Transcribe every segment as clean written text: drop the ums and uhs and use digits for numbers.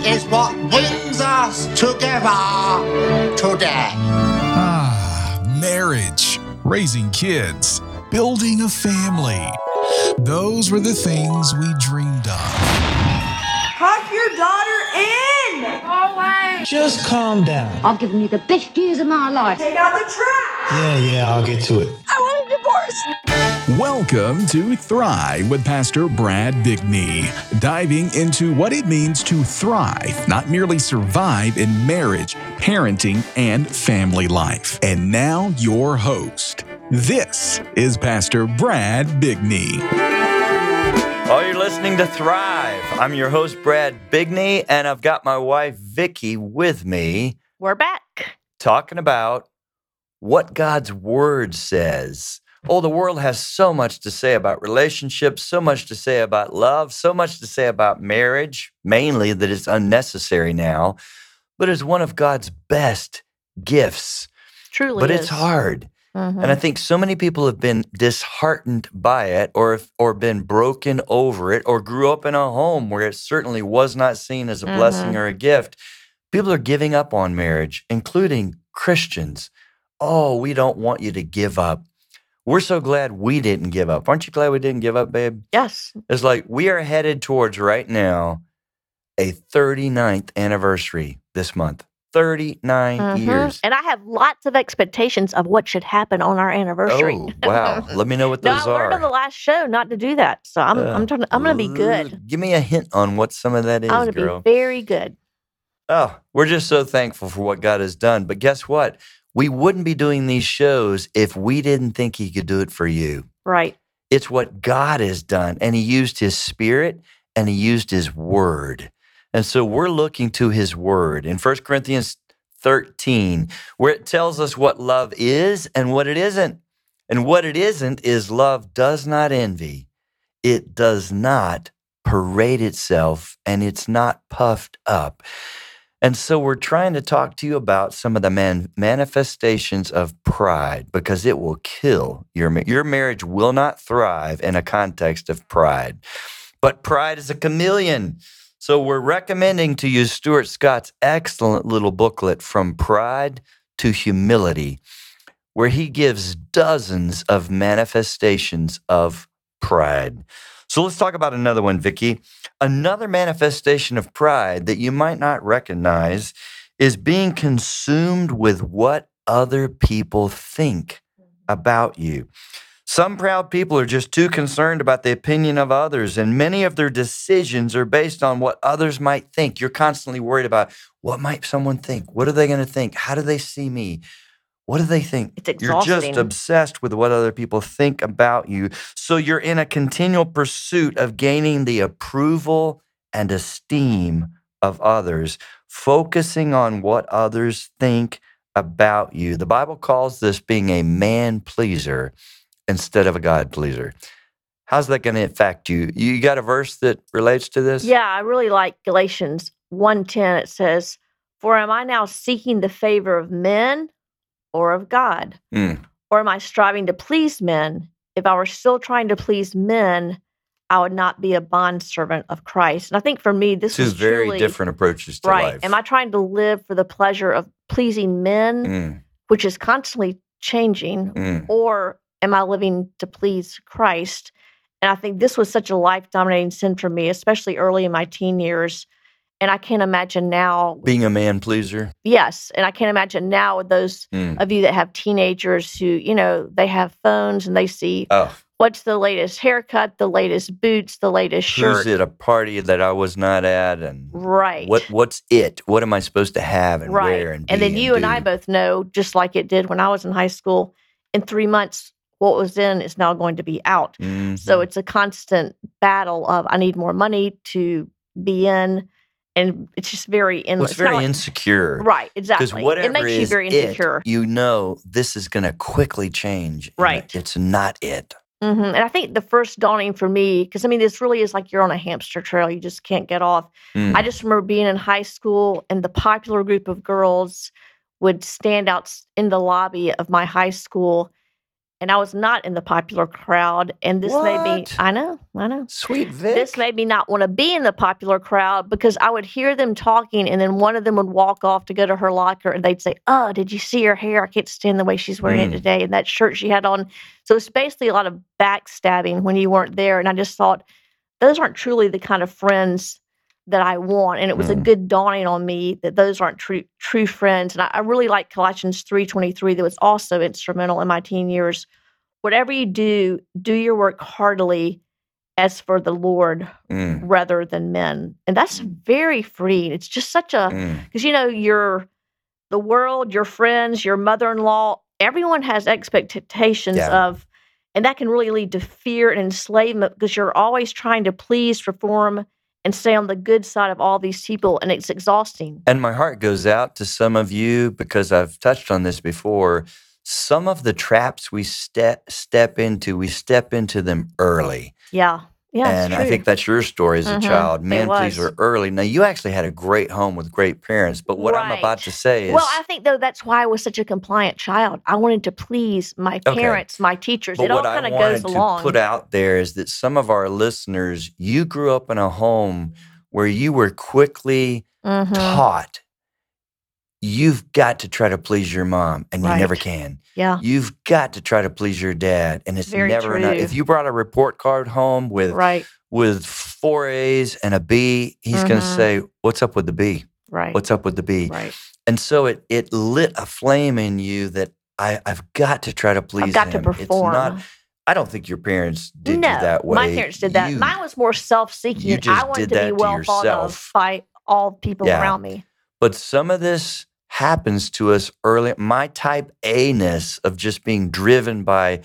is what brings us together today. Marriage, raising kids, building a family. Those were the things we dreamed of. Tuck your daughter in! Go away! Just calm down. I've given you the best years of my life. Take out the trash! Yeah, I'll get to it. I want a divorce! Welcome to Thrive with Pastor Brad Bigney, diving into what it means to thrive, not merely survive in marriage, parenting, and family life. And now your host. This is Pastor Brad Bigney. Oh, you're listening to Thrive. I'm your host, Brad Bigney, and I've got my wife, Vicki, with me. We're back. Talking about what God's Word says. Oh, the world has so much to say about relationships, so much to say about love, so much to say about marriage, mainly that it's unnecessary now, but it's one of God's best gifts. Truly But is. it's hard. Mm-hmm. And I think so many people have been disheartened by it or been broken over it or grew up in a home where it certainly was not seen as a blessing or a gift. People are giving up on marriage, including Christians. Oh, we don't want you to give up. We're so glad we didn't give up. Aren't you glad we didn't give up, babe? Yes. It's like we are headed towards right now a 39th anniversary this month. 39 years. And I have lots of expectations of what should happen on our anniversary. Oh, wow. Let me know what No, those I learned on the are. last show not to do that. So I'm going to be good. Give me a hint on what some of that is, I'm going to girl. be very good. Oh, we're just so thankful for what God has done. But guess what? We wouldn't be doing these shows if we didn't think He could do it for you. Right. It's what God has done. And He used His Spirit and He used His Word. And so we're looking to His Word in 1 Corinthians 13, where it tells us what love is and what it isn't. And what it isn't is love does not envy. It does not parade itself, and it's not puffed up. And so we're trying to talk to you about some of the manifestations of pride, because it will kill your marriage will not thrive in a context of pride. But pride is a chameleon. So we're recommending to use Stuart Scott's excellent little booklet, From Pride to Humility, where he gives dozens of manifestations of pride. So let's talk about another one, Vicki. Another manifestation of pride that you might not recognize is being consumed with what other people think about you. Some proud people are just too concerned about the opinion of others, and many of their decisions are based on what others might think. You're constantly worried about, what might someone think? What are they going to think? How do they see me? What do they think? It's exhausting. You're just obsessed with what other people think about you. So you're in a continual pursuit of gaining the approval and esteem of others, focusing on what others think about you. The Bible calls this being a man pleaser instead of a God pleaser. How's that going to affect you? You got a verse that relates to this? Yeah, I really like Galatians 1:10. It says, "For am I now seeking the favor of men or of God? Or am I striving to please men? If I were still trying to please men, I would not be a bondservant of Christ." And I think for me, this Two is very truly, different approaches to right. life. Am I trying to live for the pleasure of pleasing men, which is constantly changing, or am I living to please Christ? And I think this was such a life-dominating sin for me, especially early in my teen years. And I can't imagine now. Being a man pleaser? Yes. And I can't imagine now with those of you that have teenagers who, they have phones and they see what's the latest haircut, the latest boots, the latest shirt. Who's at a party that I was not at? And right. What's it? What am I supposed to have and wear and be and then you and do? I both know, just like it did when I was in high school, in 3 months, what was in is now going to be out. So it's a constant battle of, I need more money to be in. And it's just very endless. Well, it's very insecure. Right, exactly. Because whatever it makes you very insecure. This is going to quickly change. Right. It's not it. And I think the first dawning for me, because this really is like you're on a hamster trail. You just can't get off. I just remember being in high school and the popular group of girls would stand out in the lobby of my high school and I was not in the popular crowd. And this made me, What? I know. Sweet Vic. This made me not want to be in the popular crowd because I would hear them talking, and then one of them would walk off to go to her locker, and they'd say, "Oh, did you see her hair? I can't stand the way she's wearing it today, and that shirt she had on." So it's basically a lot of backstabbing when you weren't there. And I just thought, those aren't truly the kind of friends that I want. And it was a good dawning on me that those aren't true friends. And I really like Colossians 3:23 that was also instrumental in my teen years. Whatever you do, do your work heartily as for the Lord rather than men. And that's very freeing. It's just such a, because the world, your friends, your mother-in-law, everyone has expectations of, and that can really lead to fear and enslavement because you're always trying to please, perform, and stay on the good side of all these people, and it's exhausting. And my heart goes out to some of you because I've touched on this before. Some of the traps we step into them early. Yeah. Yeah, And it's I true. think that's your story as a child. Man was. pleaser early. Now, you actually had a great home with great parents, but what I'm about to say is... Well, I think, though, that's why I was such a compliant child. I wanted to please my parents, my teachers. But It all what I kind of wanted goes to along. put out there is that some of our listeners, you grew up in a home where you were quickly taught, you've got to try to please your mom, and you never can. Yeah. You've got to try to please your dad, and it's Very never enough. true. If you brought a report card home with 4 A's and a B, he's going to say, "What's up with the B? Right. What's up with the B?" Right. And so it lit a flame in you that I've got to try to please him. I've got to perform. It's not. I don't think your parents did you No, that way. my parents did that. Mine was more self-seeking. you just I wanted did to be that to well thought of yourself. by all people Yeah. around me. But some of this happens to us early. My type A-ness of just being driven by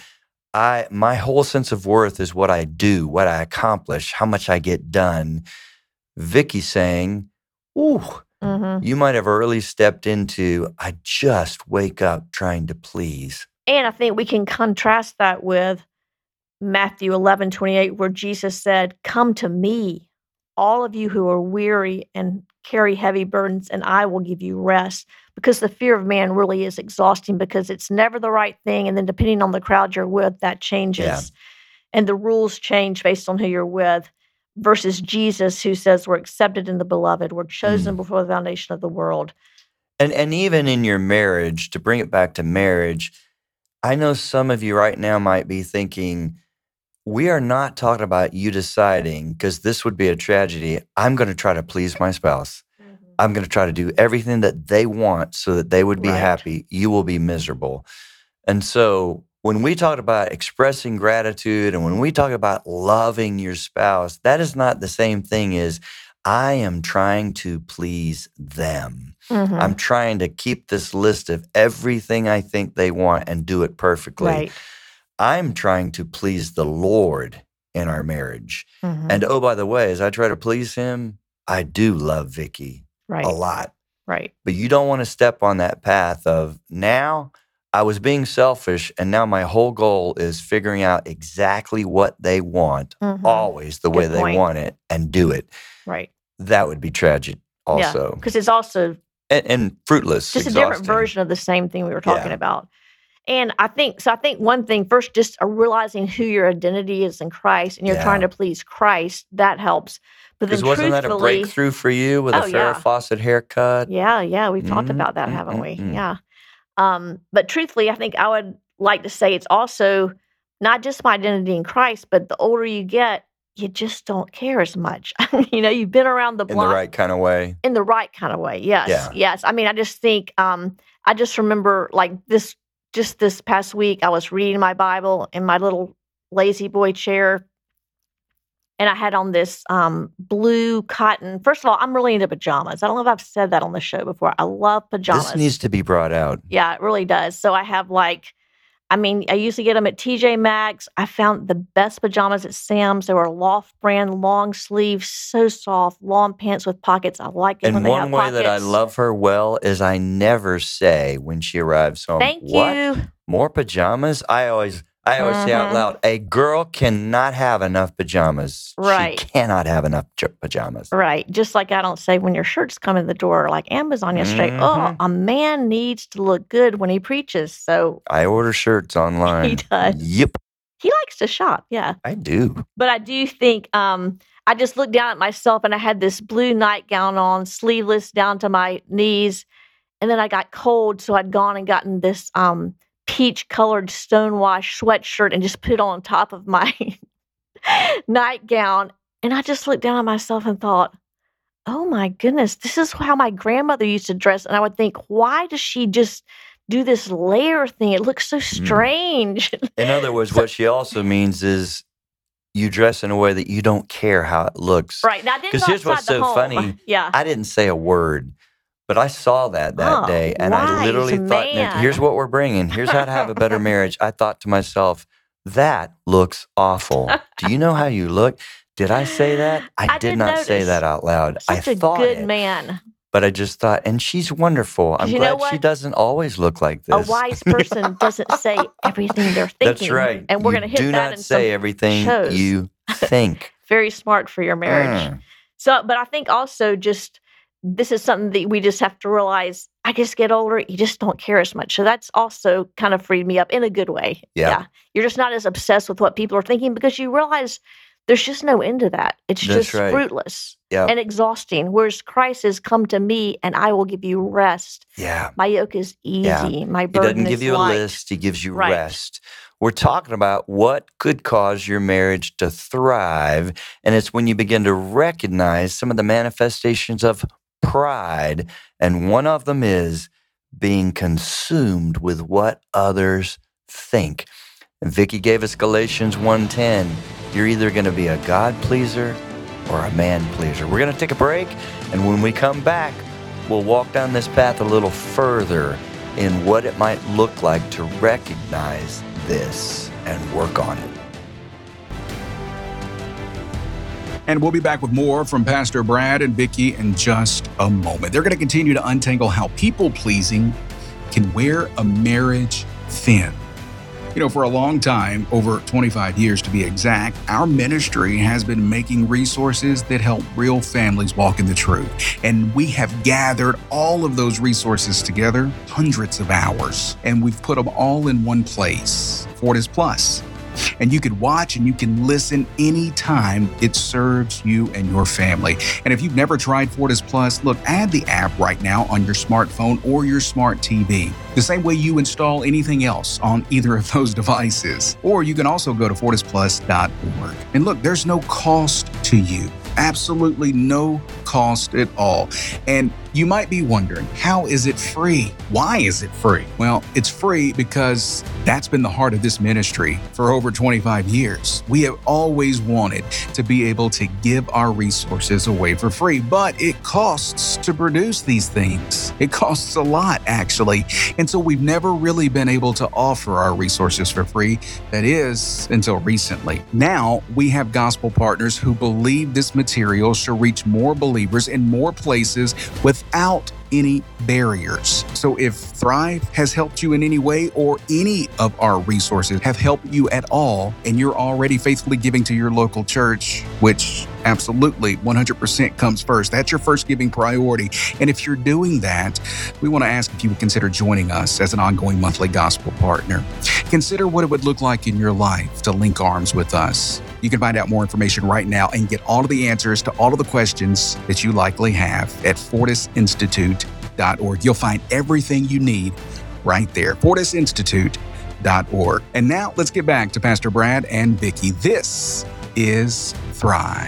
my whole sense of worth is what I do, what I accomplish, how much I get done. Vicky's saying, "Ooh, you might have early stepped into, I just wake up trying to please." And I think we can contrast that with Matthew 11:28, where Jesus said, "Come to me, all of you who are weary and carry heavy burdens, and I will give you rest." Because the fear of man really is exhausting because it's never the right thing. And then depending on the crowd you're with, that changes. Yeah. And the rules change based on who you're with versus Jesus, who says we're accepted in the beloved. We're chosen before the foundation of the world. And even in your marriage, to bring it back to marriage, I know some of you right now might be thinking, we are not talking about you deciding, because this would be a tragedy, I'm going to try to please my spouse. I'm going to try to do everything that they want so that they would be happy. You will be miserable. And so when we talk about expressing gratitude and when we talk about loving your spouse, that is not the same thing as I am trying to please them. I'm trying to keep this list of everything I think they want and do it perfectly. Right. I'm trying to please the Lord in our marriage. And oh, by the way, as I try to please him, I do love Vicky a lot. Right. But you don't want to step on that path of, now I was being selfish and now my whole goal is figuring out exactly what they want, always the way they want it, and do it. Right. That would be tragic also. Because it's also And fruitless, just exhausting. a different version of the same thing we were talking about. And I think one thing, first, just realizing who your identity is in Christ, and you're trying to please Christ, that helps. But then Because wasn't that a truthfully, breakthrough for you with a Farrah Fawcett haircut? Yeah, we've talked about that, haven't we? Yeah. But truthfully, I think I would like to say it's also not just my identity in Christ, but the older you get, you just don't care as much. You've been around the block. In the right kind of way. In the right kind of way, yes. Yeah. Yes. I mean, I just think, I just remember this past week, I was reading my Bible in my little lazy boy chair, and I had on this blue cotton. First of all, I'm really into pajamas. I don't know if I've said that on the show before. I love pajamas. This needs to be brought out. Yeah, it really does. So I have I usually get them at TJ Maxx. I found the best pajamas at Sam's. They were Loft brand, long sleeves, so soft, long pants with pockets. I like it when And they one have way that I pockets. love her well is I never say when she arrives home, Thank "What? you. More pajamas?" I always, I always say out loud, a girl cannot have enough pajamas. Right. She cannot have enough pajamas. Right. Just like I don't say when your shirts come in the door, like Amazon yesterday, oh, a man needs to look good when he preaches. So I order shirts online. He does. Yep. He likes to shop. Yeah. I do. But I do think I just looked down at myself and I had this blue nightgown on, sleeveless down to my knees. And then I got cold. So I'd gone and gotten this peach-colored stonewash sweatshirt and just put it on top of my nightgown. And I just looked down at myself and thought, oh my goodness, this is how my grandmother used to dress. And I would think, why does she just do this layer thing? It looks so strange. In other words, what she also means is you dress in a way that you don't care how it looks. Right. Now, I didn't go Because here's what's outside the so home. funny. Yeah. I didn't say a word. But I saw that day, and I literally thought, man. here's what we're bringing. Here's how to have a better marriage. I thought to myself, that looks awful. Do you know how you look? Did I say that? I did not say notice. that out loud. Such I a thought good it, man. but I just thought, and she's wonderful. I'm You know glad what? she doesn't always look like this. A wise person doesn't say everything they're thinking. That's right. And we're You going to hit do that not in say some everything shows. you think. Very smart for your marriage. So, but I think also just this is something that we just have to realize. I just get older, you just don't care as much. So that's also kind of freed me up in a good way. Yeah. You're just not as obsessed with what people are thinking because you realize there's just no end to that. It's That's just right. fruitless Yeah. and exhausting. Whereas Christ says, come to me and I will give you rest. Yeah. My yoke is easy. Yeah. My He burden doesn't give is you a light. list. He gives you Right. rest. We're talking about what could cause your marriage to thrive. And it's when you begin to recognize some of the manifestations of pride. And one of them is being consumed with what others think. And Vicki gave us Galatians 1:10. You're either going to be a God pleaser or a man pleaser. We're going to take a break. And when we come back, we'll walk down this path a little further in what it might look like to recognize this and work on it. And we'll be back with more from Pastor Brad and Vicki in just a moment. They're going to continue to untangle how people-pleasing can wear a marriage thin. You know, for a long time, over 25 years to be exact, our ministry has been making resources that help real families walk in the truth. And we have gathered all of those resources together, hundreds of hours, and we've put them all in one place, Fortis Plus. And you can watch and you can listen anytime it serves you and your family. And if you've never tried Fortis Plus, look, add the app right now on your smartphone or your smart TV, the same way you install anything else on either of those devices. Or you can also go to fortisplus.org. And look, there's no cost to you. Absolutely no cost at all. And you might be wondering, how is it free? Why is it free? Well, it's free because that's been the heart of this ministry for over 25 years. We have always wanted to be able to give our resources away for free, but it costs to produce these things. It costs a lot, actually. And so we've never really been able to offer our resources for free. That is, until recently. Now, we have gospel partners who believe this material shall reach more believers in more places without any barriers. So if Thrive has helped you in any way, or any of our resources have helped you at all, and you're already faithfully giving to your local church, which absolutely 100% comes first. That's your first giving priority. And if you're doing that, we want to ask if you would consider joining us as an ongoing monthly gospel partner. Consider what it would look like in your life to link arms with us. You can find out more information right now and get all of the answers to all of the questions that you likely have at fortisinstitute.org. You'll find everything you need right there. fortisinstitute.org. And now let's get back to Pastor Brad and Vicki. This is Thrive.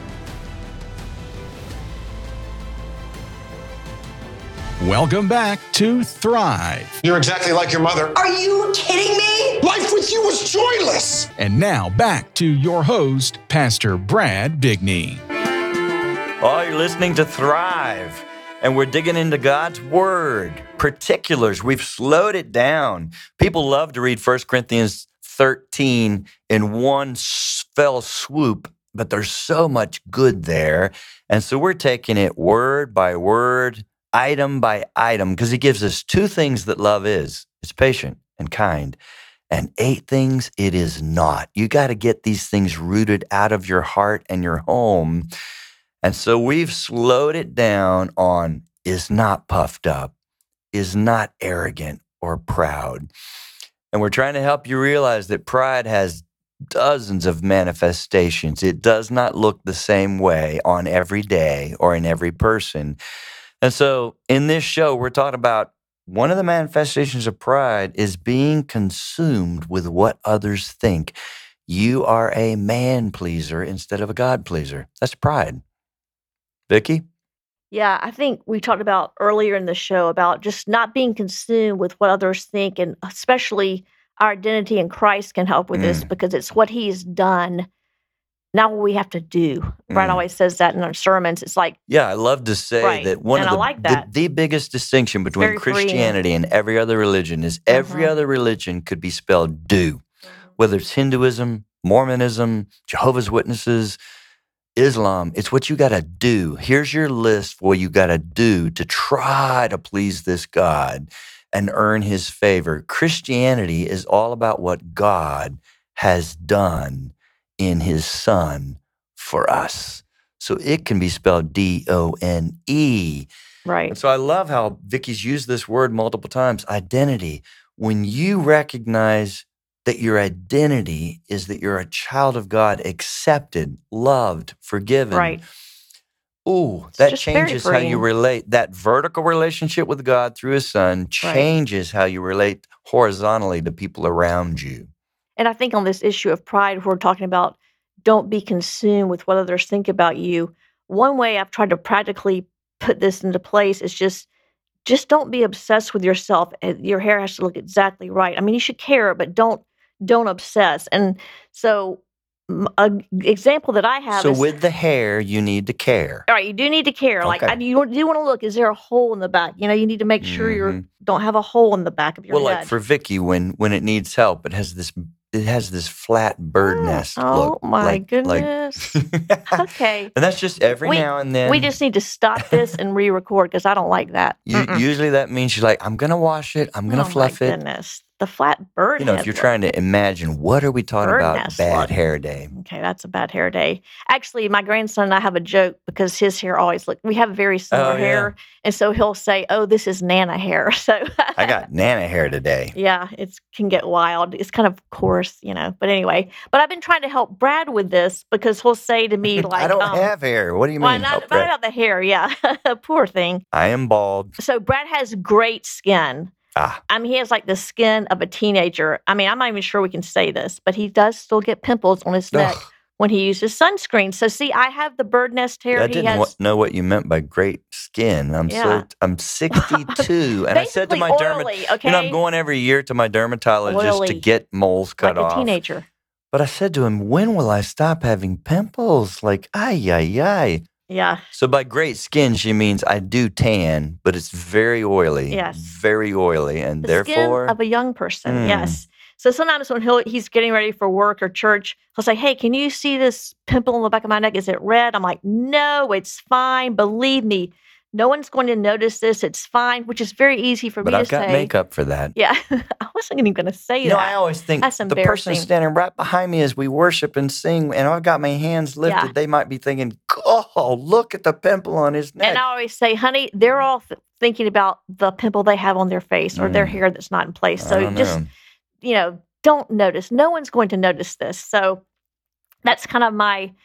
Welcome back to Thrive. You're exactly like your mother. Are you kidding me? Life with you was joyless. And now back to your host, Pastor Brad Bigney. Oh, you're listening to Thrive, and we're digging into God's Word. Particulars, we've slowed it down. People love to read 1 Corinthians 13 in one fell swoop, but there's so much good there. And so we're taking it word by word, item by item, because he gives us two things that love is. It's patient and kind. and 8 things it is not. You got to get these things rooted out of your heart and your home. And so we've slowed it down on is not puffed up, is not arrogant or proud. And we're trying to help you realize that pride has dozens of manifestations. It does not look the same way on every day or in every person. And so in this show, we're talking about one of the manifestations of pride is being consumed with what others think. You are a man pleaser instead of a God pleaser. That's pride. Vicki? Yeah, I think we talked about earlier in the show about just not being consumed with what others think, and especially our identity in Christ can help with this because it's what He's done, not what we have to do. Brad always says that in our sermons. It's like, yeah, I love to say that one of the biggest distinction between Christianity and every other religion is every other religion could be spelled do, whether it's Hinduism, Mormonism, Jehovah's Witnesses, Islam. It's what you got to do. Here's your list for what you got to do to try to please this God and earn His favor. Christianity is all about what God has done in His Son for us. So it can be spelled D-O-N-E. right. And so I love how Vicki's used this word multiple times, identity. When you recognize that your identity is that you're a child of God, accepted, loved, forgiven. Right. Ooh, It's that just very changes how you freeing. relate. That vertical relationship with God through His Son changes how you relate horizontally to people around you. And I think on this issue of pride, we're talking about don't be consumed with what others think about you. One way I've tried to practically put this into place is just don't be obsessed with yourself. Your hair has to look exactly right. I mean, you should care, but don't obsess. And so an example that I have So is, with the hair, you need to care. all right, you do need to care. Like, Okay. you do want to look, is there a hole in the back? You know, you need to make sure you don't have a hole in the back of your Well, head. like for Vicki, when it needs help, it has this flat bird nest look. Oh my like- goodness. Okay. And that's just every now and then. We just need to stop this and re-record because I don't like that. Usually that means she's like, I'm going to wash it. I'm going to fluff my it. Goodness. The flat bird You know, head if you're look. trying to imagine, what are we talking Bird about? nest Bad look. hair day. Okay, that's a bad hair day. Actually, my grandson and I have a joke because his hair always we have very similar Oh, yeah. hair. And so he'll say, oh, this is Nana hair. So I got Nana hair today. yeah, it can get wild. It's kind of coarse, you know. But anyway, I've been trying to help Brad with this because he'll say to me like, I don't have hair. What do you well, mean? not help, Brett? about the hair, yeah. Poor thing. I am bald. So Brad has great skin. I mean, he has like the skin of a teenager. I mean, I'm not even sure we can say this, but he does still get pimples on his neck when he uses sunscreen. So see, I have the bird nest hair. I He didn't has know what you meant by great skin. I'm 62, and I said to basically my oily, okay? you know, I'm going every year to my dermatologist to Oily. get moles cut like off. a teenager. But I said to him, when will I stop having pimples? Like, ay. Yeah. So by great skin, she means I do tan, but it's very oily. Yes. Very oily. And The therefore, skin of a young person. Yes. So sometimes when he's getting ready for work or church, he'll say, hey, can you see this pimple on the back of my neck? Is it red? I'm like, no, it's fine. Believe me, no one's going to notice this. It's fine, which is very easy for but me I've to got say. makeup for that. Yeah. I wasn't even going to say You that. know, I always think That's the person embarrassing. standing right behind me as we worship and sing, and I've got my hands lifted, Yeah. they might be thinking, oh, look at the pimple on his neck. And I always say, honey, they're all thinking about the pimple they have on their face or their hair that's not in place. I So don't just, know. Don't notice. No one's going to notice this. So that's kind of my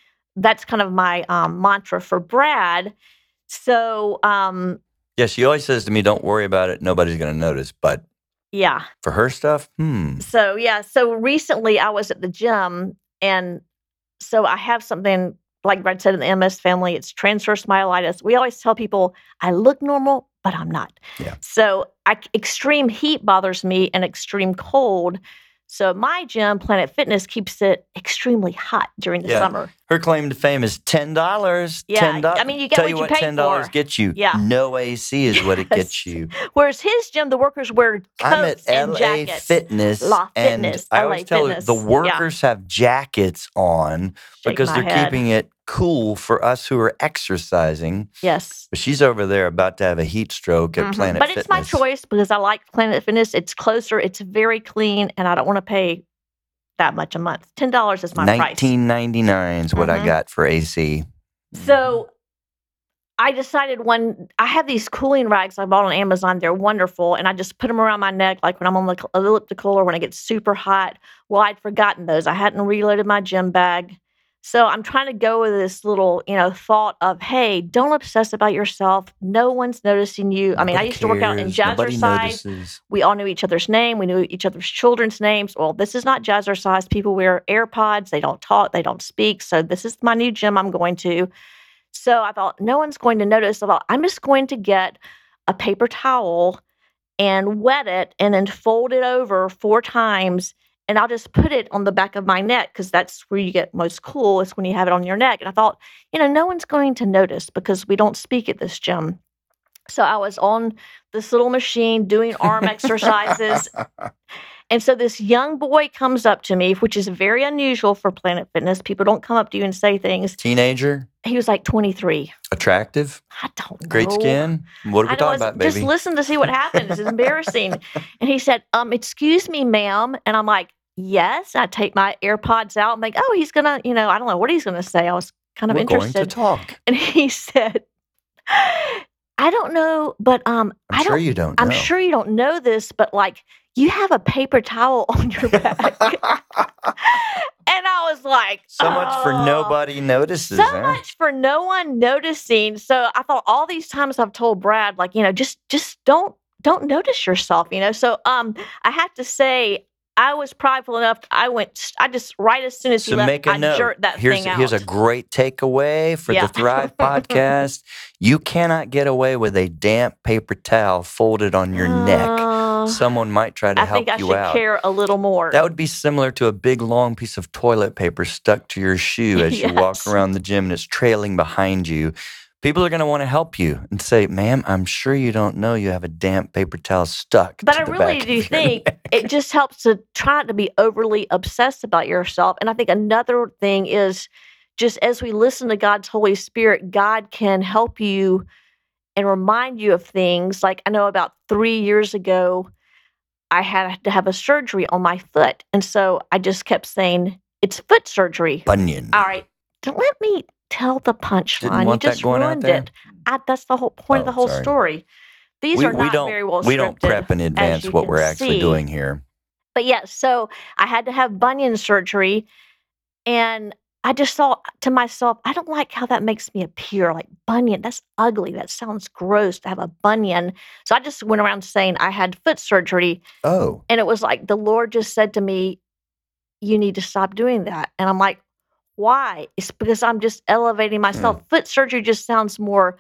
mantra for Brad. So Yeah, she always says to me, don't worry about it. Nobody's going to notice. But yeah. for her stuff, So yeah. So recently I was at the gym, and so I have something like Brad said in the MS family. It's transverse myelitis. We always tell people I look normal, but I'm not. Yeah. So extreme heat bothers me and extreme cold. So my gym, Planet Fitness, keeps it extremely hot during the summer. Her claim to fame is $10. Yeah, $10. I mean, you get Tell what you you what pay $10 for. gets you. Yeah. No AC is what it gets Yes. you. Whereas his gym, the workers wear I'm at coats and LA jackets. Fitness, La and Fitness, I LA always tell her Fitness. the Yeah. workers have jackets on Shake because my they're head. keeping it cool for us who are exercising. Yes. But she's over there about to have a heat stroke at Planet But Fitness. it's my choice because I like Planet Fitness. It's closer. It's very clean, and I don't want to pay that much a month. $10 is my price. $19.99 is what I got for AC. So I decided I have these cooling rags I bought on Amazon. They're wonderful. And I just put them around my neck, like when I'm on the elliptical or when it gets super hot. Well, I'd forgotten those. I hadn't reloaded my gym bag. So I'm trying to go with this little, thought of, hey, don't obsess about yourself. No one's noticing you. I mean, I used to work out in Jazzercise. We all knew each other's name. We knew each other's children's names. Well, this is not Jazzercise. People wear AirPods. They don't talk. They don't speak. So this is my new gym I'm going to. So I thought, no one's going to notice. I thought, I'm just going to get a paper towel and wet it and then fold it over 4 times. And I'll just put it on the back of my neck because that's where you get most cool is when you have it on your neck. And I thought, no one's going to notice because we don't speak at this gym. So I was on this little machine doing arm exercises. And so this young boy comes up to me, which is very unusual for Planet Fitness. People don't come up to you and say things. Teenager? He was like 23. Attractive? I don't know. Great skin? What are we talking about, baby? Just listen to see what happens. It's embarrassing. And he said, excuse me, ma'am. And I'm like, yes. I take my AirPods out and think, oh, he's going to, I don't know what he's going to say. I was kind of interested. We're going to talk. And he said, I don't know, but I'm sure you don't know. I'm sure you don't know this, but like you have a paper towel on your back. And I was like, so much for nobody notices. So much for no one noticing. So I thought all these times I've told Brad, like, just don't notice yourself, So I have to say, I was prideful enough. I just right as soon as he left, I jerked that thing out. Here's a great takeaway for the Thrive podcast. You cannot get away with a damp paper towel folded on your neck. Someone might try to help you out. I think I should care a little more. That would be similar to a big, long piece of toilet paper stuck to your shoe as you walk around the gym and it's trailing behind you. People are going to want to help you and say, ma'am, I'm sure you don't know you have a damp paper towel stuck. But I really do think it just helps to try not to be overly obsessed about yourself. And I think another thing is just as we listen to God's Holy Spirit, God can help you and remind you of things. Like I know about 3 years ago, I had to have a surgery on my foot. And so I just kept saying, it's foot surgery. Bunion. All right. Let me tell the punchline. You just ruined it. That's the whole point of the whole story. These are not very well scripted. We don't prep in advance what we're actually doing here. But yes, so I had to have bunion surgery. And I just thought to myself, I don't like how that makes me appear. Like bunion, that's ugly. That sounds gross to have a bunion. So I just went around saying I had foot surgery. Oh. And it was like the Lord just said to me, you need to stop doing that. And I'm like, why? It's because I'm just elevating myself. Foot surgery just sounds more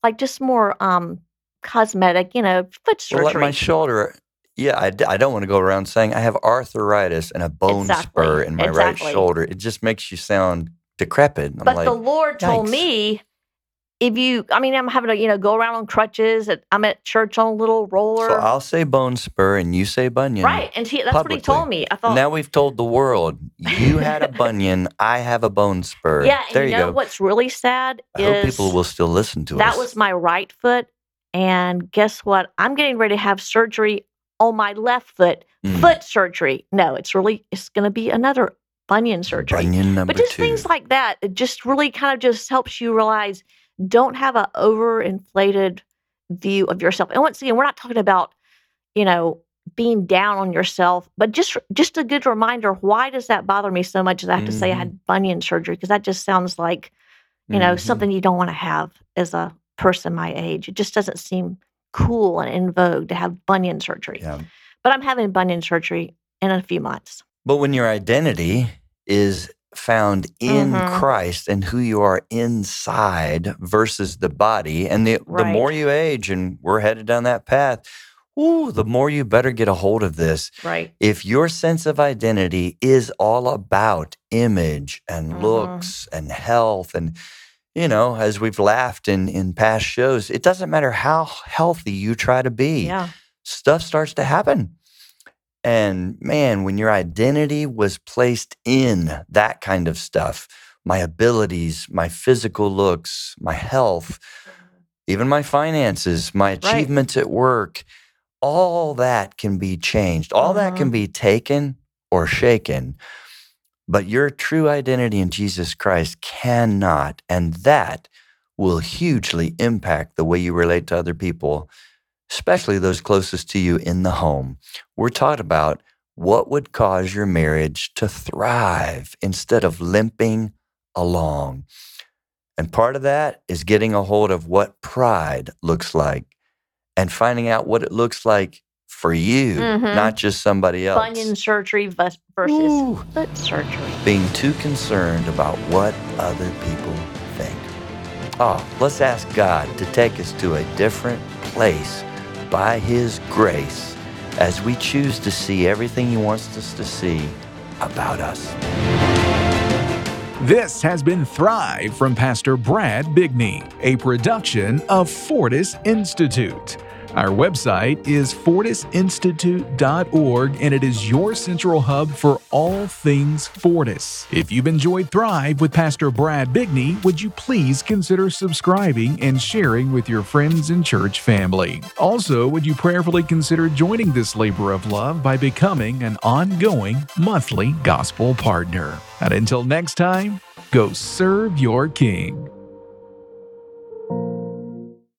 cosmetic, foot surgery. Well, like my shoulder, I don't want to go around saying I have arthritis and a bone spur in my right shoulder. It just makes you sound decrepit. But the Lord told me, I'm having to, go around on crutches. I'm at church on a little roller. So I'll say bone spur and you say bunion. Right. And that's publicly. What he told me. I thought, now we've told the world, you had a bunion, I have a bone spur. Yeah. There you go. What's really sad is I hope people will still listen to us. That was my right foot. And guess what? I'm getting ready to have surgery on my left foot. Foot surgery. No, it's going to be another bunion surgery. Bunion number 2. But just things like that. It just really kind of just helps you realize, don't have an overinflated view of yourself. And once again, we're not talking about, being down on yourself, but just a good reminder, why does that bother me so much that I have to say I had bunion surgery? Because that just sounds like, something you don't want to have as a person my age. It just doesn't seem cool and in vogue to have bunion surgery. Yeah. But I'm having bunion surgery in a few months. But when your identity is found in Christ and who you are inside versus the body. And the more you age, and we're headed down that path, the more you better get a hold of this. Right. If your sense of identity is all about image and looks and health and, as we've laughed in past shows, it doesn't matter how healthy you try to be. Yeah. Stuff starts to happen. And man, when your identity was placed in that kind of stuff, my abilities, my physical looks, my health, even my finances, my achievements at work, all that can be changed. All that can be taken or shaken. But your true identity in Jesus Christ cannot, and that will hugely impact the way you relate to other people, especially those closest to you in the home. We're taught about what would cause your marriage to thrive instead of limping along. And part of that is getting a hold of what pride looks like and finding out what it looks like for you, not just somebody else. Bunion surgery versus foot surgery. Being too concerned about what other people think. Oh, let's ask God to take us to a different place by His grace as we choose to see everything He wants us to see about us. This has been Thrive from Pastor Brad Bigney, a production of Fortis Institute. Our website is fortisinstitute.org, and it is your central hub for all things Fortis. If you've enjoyed Thrive with Pastor Brad Bigney, would you please consider subscribing and sharing with your friends and church family? Also, would you prayerfully consider joining this labor of love by becoming an ongoing monthly gospel partner? And until next time, go serve your King.